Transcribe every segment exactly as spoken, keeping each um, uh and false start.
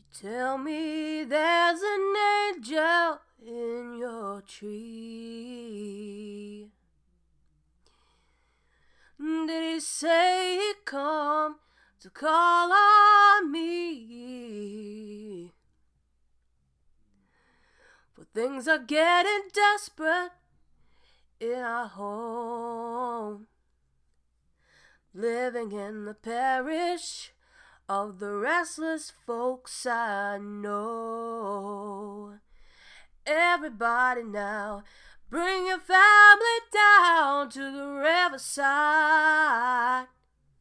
Tell me there's an angel in your tree. Did he say he'd come to call on me? For things are getting desperate in our home, living in the parish of the restless folks I know. Everybody now, bring your family down to the riverside.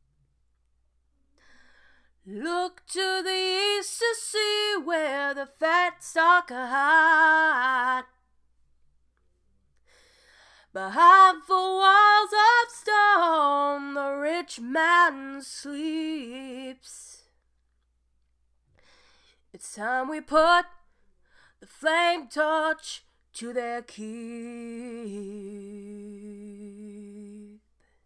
Look to the east to see where the fat stock hide. Behind four walls of stone, the rich man sleeps. It's time we put the flame torch to their keep.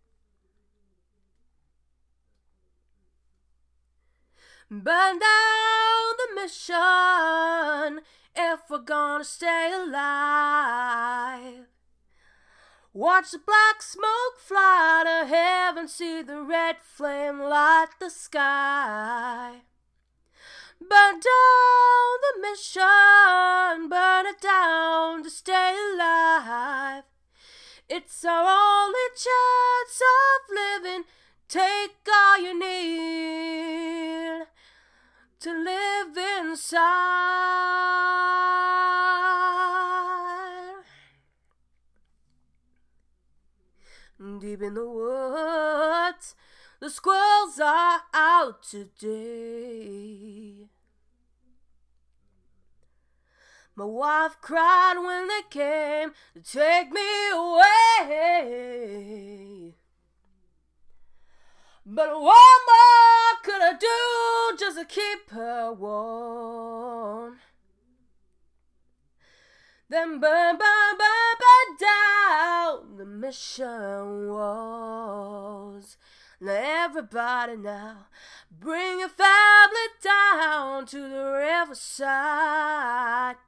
Burn down the mission if we're gonna stay alive. Watch the black smoke fly to heaven, see the red flame light the sky. Burn down the mission, burn it down to stay alive. It's our only chance of living, take all you need to live inside. Deep in the woods, the squirrels are out today. My wife cried when they came to take me away. But what more could I do just to keep her warm? Then burn, burn, burn, burn down the mission walls. Now everybody now, bring your family down to the riverside.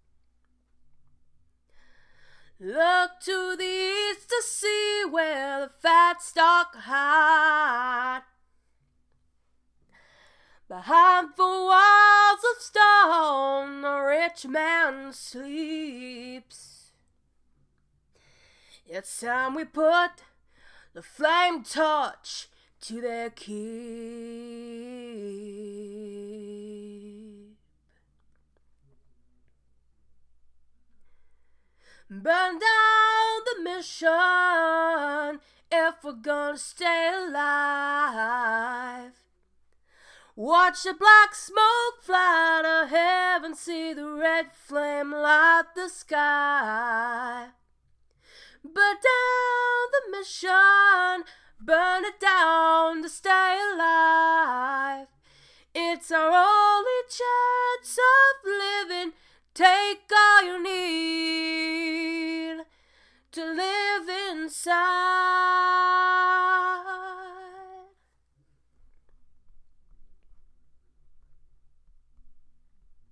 Look to the east to see where the fat stock hide. Behind four walls of stone, the rich man sleeps. It's time we put the flame torch to their keep. Burn down the mission if we're gonna stay alive. Watch the black smoke fly to heaven, see the red flame light the sky. Burn down the mission, burn it down to stay alive. It's our only chance of living, take all you need to live inside.